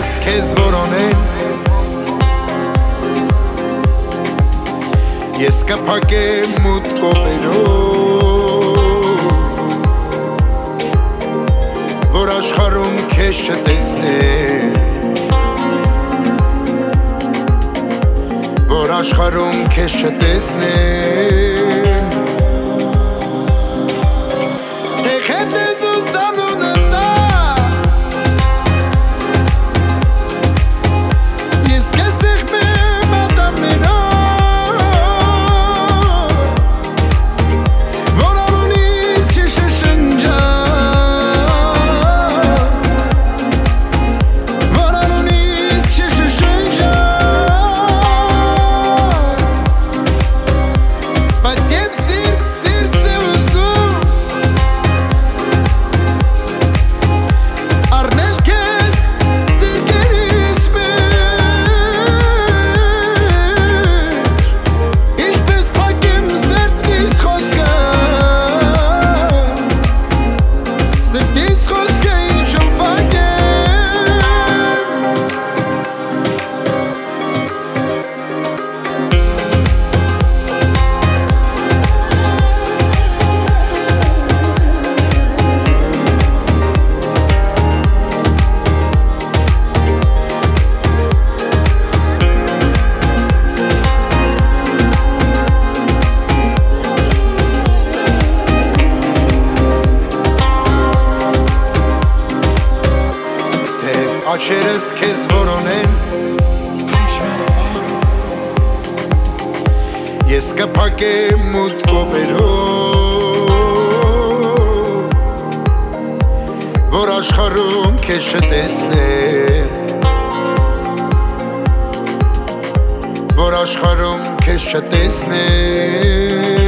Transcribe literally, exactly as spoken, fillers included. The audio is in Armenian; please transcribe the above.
աչերս քեզ որոնեն Ես կփակեմ մութ կոպերով Որ աշխարհում քեզ չտեսնեմ Որ աշխարհում քեզ չտեսնեմ Եք հետ ես ուսանունը տա Ես քեզ եղմեմ ատամներով Որ անունից չշշնջա Որ անունից չշշնջա Բայց և սիրտ, սիրտ է ուզում Առնել քեզ ձեռքերիս մեջ Ինչպես փակեմ սրտիս խոսքը Սրտիս խոսքը ինչով փակեմ Թե աչերս քեզ որոնեն Ես կփակեմ մութ կոպերով Որ աշխարհում քեզ չտեսնեմ Որ աշխարհում քեզ չտեսնեմ